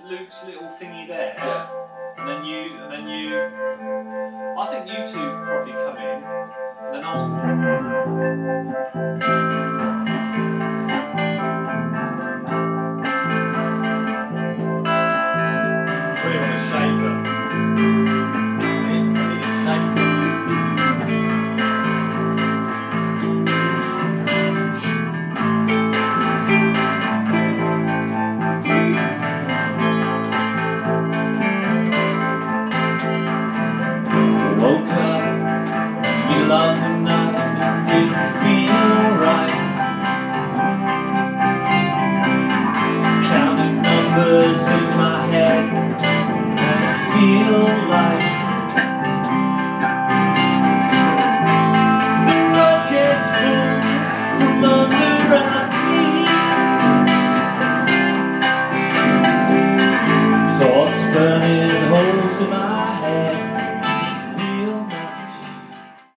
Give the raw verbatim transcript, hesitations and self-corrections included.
Luke's little thingy there, Yeah. and then you, and then you. I think you two probably come in, and then I was. So we want a shaker. I need, I need a shaker. Woke up, middle of the night, it didn't feel right. Counting numbers in my head, and I feel like the rug gets pulled from under our feet. Thoughts burning holes in my head.